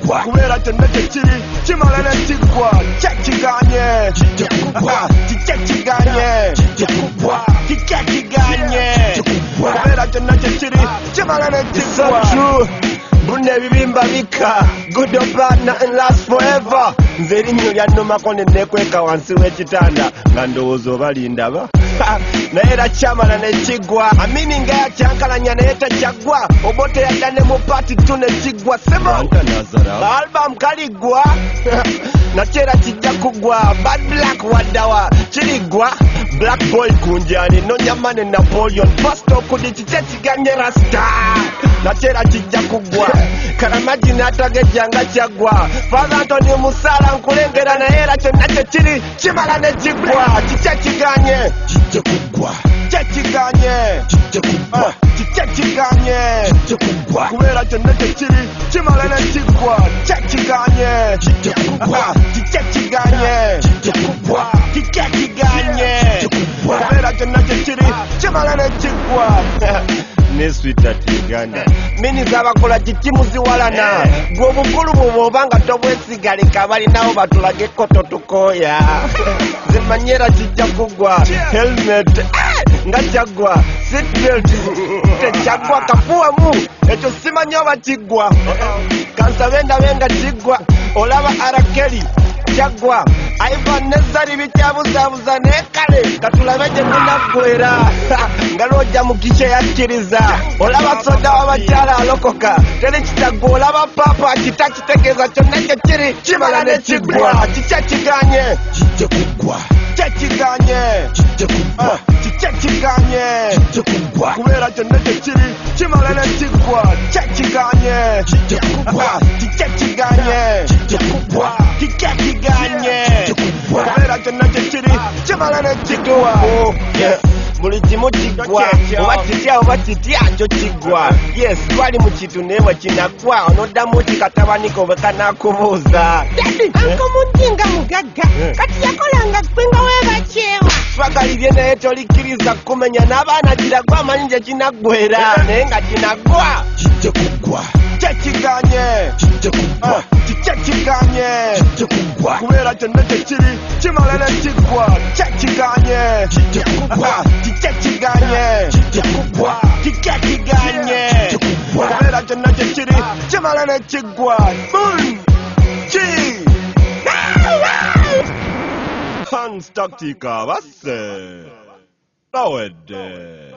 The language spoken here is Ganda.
kubera kyonna kyekiri kimala ne kiggwa kyekiganye kikekiganye kubera kyonna kyekiri kimala ne kiggwa Bunne bibimba bika good or bad nothing lasts forever nze erinnya lyannumako ne nekweka wansi w'ekitanda nga ndowooza oba lindaba naye era kyamala ne kiggwa amini nga yakyankalanya naye tekyaggwa obote yadda ne mu paati tu ne kiggwa sebo album kaliggwa nakyo era kijja kuggwa bad black waddawa kiriggwa black boy kunjani nonyama ne Napoleon pasto kudi kiki ekiganye rasta nakyo era kijja kuggwa karamagi n'atagejjanga kyaggwa Father Anthony Musala nkulengera naye era kyonna kyekiri kimala ne kiggwa kiki ekiganye kyekiganye kubera kyonna kyekiri kimala ne kiggwa kyekiganye kubera kyonna kyekiri kimala ne kiggwa ne sweetheart Uganda mini z'abakola kiki muziwalana gwe obukulu bwoba obanga tobwesigaleka balinawo batulageko totukooya zimanyera kijja kuggwa helmet nga kyaggwa seatbelt tekyaggwa kafuwamu ekyo simanyi oba kiggwa kansabe ndabe nga kiggwa olaba arakeli kyaggwa Ivan ne Zari bikyabuzaabuza naye kale katulabe gye munaggwera nga lwojja mu kice yakkiriza olaba soda w'abakyala alokoka teri kitaggwa olaba paapa kita kitegeeza kyonna kyekiri kimala ne kiggwa kiki ekiganye kubera kyonna kyekiri kimala ne kiggwa kyekiganye kubera kyonna kyekiri kimala ne kiggwa buli kimu kiggwa oba kitya oba kitya kyo kiggwa yes twali mu kintu naye bwe kinaggwa onoddamu kikatabaniko bwe kanaakubuuza ankomunti nga mugagga kati yakolanga ggwenga weebakyewa twagalibye naye tolikkiriza kumenya n'abaana kiraggwa amanyi gye kinaggwera naye nga kinaggwa kyekiganye kubera kyonna kyekiri kimala ne kiggwa kyekiganye kubera kyonna kyekiri kimala ne kiggwa Hans Taktika basse bawedde